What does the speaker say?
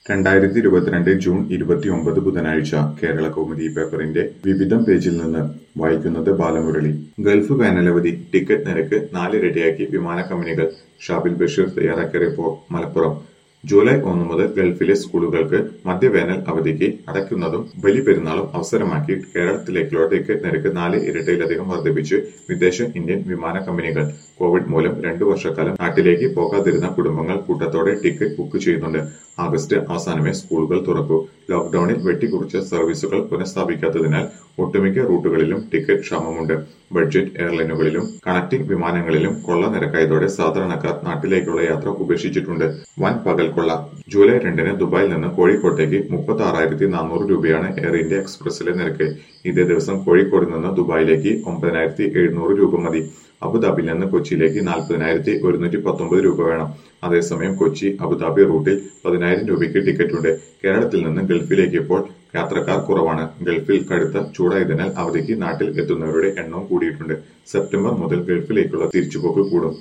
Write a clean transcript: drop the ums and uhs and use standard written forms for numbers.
2022 June 29 ബുധനാഴ്ച കേരളകൗമുദി പേപ്പറിന്റെ വിവിധം പേജിൽ നിന്ന് വായിക്കുന്നത് ബാലമുരളി. ഗൾഫ് വേനലവധി ടിക്കറ്റ് നിരക്ക് 4 ഇരട്ടിയാക്കി വിമാന കമ്പനികൾ. ഷാബിൽ ബഷീർ തയ്യാറാക്കിയ റിപ്പോർട്ട്. മലപ്പുറം ജൂലൈ 1 മുതൽ ഗൾഫിലെ സ്കൂളുകൾക്ക് മധ്യവേനൽ അവധിക്ക് അടയ്ക്കുന്നതും ബലിപെരുന്നാളും അവസരമാക്കി കേരളത്തിലേക്കുള്ള ടിക്കറ്റ് നിരക്ക് 4 ഇരട്ടിയിലധികം വർദ്ധിപ്പിച്ച് വിദേശ ഇന്ത്യൻ വിമാന കമ്പനികൾ. കോവിഡ് മൂലം 2 വർഷക്കാലം നാട്ടിലേക്ക് പോകാതിരുന്ന കുടുംബങ്ങൾ കൂട്ടത്തോടെ ടിക്കറ്റ് ബുക്ക് ചെയ്യുന്നുണ്ട്. ആഗസ്റ്റ് അവസാനമേ സ്കൂളുകൾ തുറക്കൂ. ലോക്ഡൌണിൽ വെട്ടിക്കുറച്ച സർവീസുകൾ പുനഃസ്ഥാപിക്കാത്തതിനാൽ ഒട്ടുമിക്ക റൂട്ടുകളിലും ടിക്കറ്റ് ക്ഷാമമുണ്ട്. ബഡ്ജറ്റ് എയർലൈനുകളിലും കണക്ടിംഗ് വിമാനങ്ങളിലും കൊള്ള നിരക്കായതോടെ സാധാരണക്കാർ നാട്ടിലേക്കുള്ള യാത്ര ഉപേക്ഷിച്ചിട്ടുണ്ട്. വൻ പകൽക്കൊള്ള. ജൂലൈ 2-ന് ദുബായിൽ നിന്ന് കോഴിക്കോട്ടേക്ക് 36,400 രൂപയാണ് എയർ ഇന്ത്യ എക്സ്പ്രസിലെ നിരക്ക്. ഇതേ ദിവസം കോഴിക്കോട് നിന്ന് ദുബായിലേക്ക് 9,700 രൂപ മതി. അബുദാബിയിൽ നിന്ന് കൊച്ചിയിലേക്ക് 40,119 രൂപ വേണം. അതേസമയം കൊച്ചി അബുദാബി റൂട്ടിൽ 10,000 രൂപയ്ക്ക് ടിക്കറ്റുണ്ട്. കേരളത്തിൽ നിന്ന് ഗൾഫിലേക്ക് ഇപ്പോൾ യാത്രക്കാർ കുറവാണ്. ഗൾഫിൽ കടുത്ത ചൂടായതിനാൽ അവധിക്ക് നാട്ടിൽ എത്തുന്നവരുടെ എണ്ണവും കൂടിയിട്ടുണ്ട്. സെപ്റ്റംബർ മുതൽ ഗൾഫിലേക്കുള്ള തിരിച്ചുപോക്ക് കൂടും.